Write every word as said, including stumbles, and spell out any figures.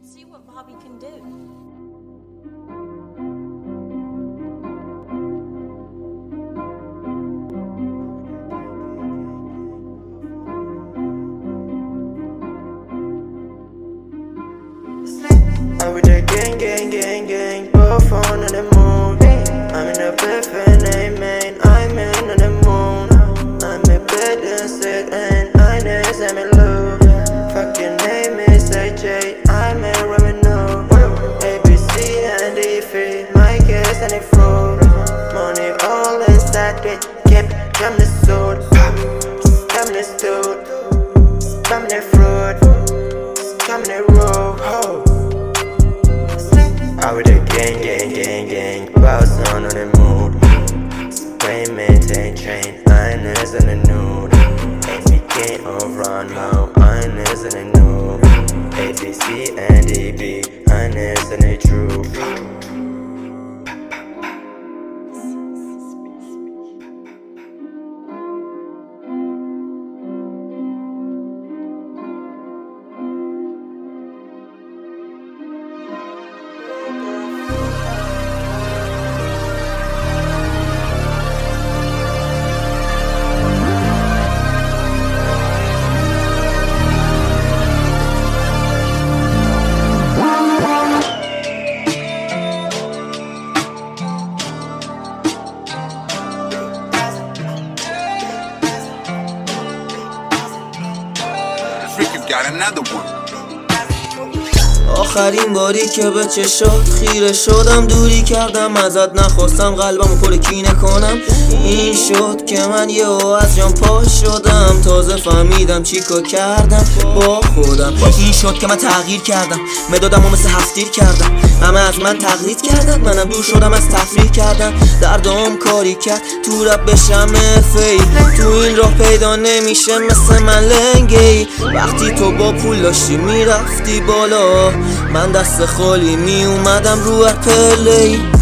See what Bobby can do. I'm with the gang, gang, gang, gang, both on the moon. I'm in a bed and amen, I'm in on the moon. I'm in bed and sit and I know I'm in love. Fucking name is A J, I'm in revenue. A B C and D free, my case and it fraud. Money all inside it, keep coming the sword. Coming the stool, coming the fraud, coming the road. I with the gang, gang, gang, gang, boss on on the mood. Spray, maintain, train, ironers in the nude. A B K over now, ironers in the nude. A B C and D B, ironers in the truth. Got another one. آخرین باری که به چشات خیره شدم، دوری کردم ازت، نخواستم قلبمو پر کینه کنم. این شد که من یه از جان پاش شدم، تازه فهمیدم چیکار کردم با خودم. این شد که من تغییر کردم، مدادم و مثل هفتیر کردم. همه از من تقلید کردن، منم دور شدم از تفریح کردن. دردام کاری کرد تو رب بشم فیل، تو این راه پیدا نمیشه مثل من لنگه ای. وقتی تو با پول داشتی میرفتی بالا، من دست خالی می اومدم رو پله ای.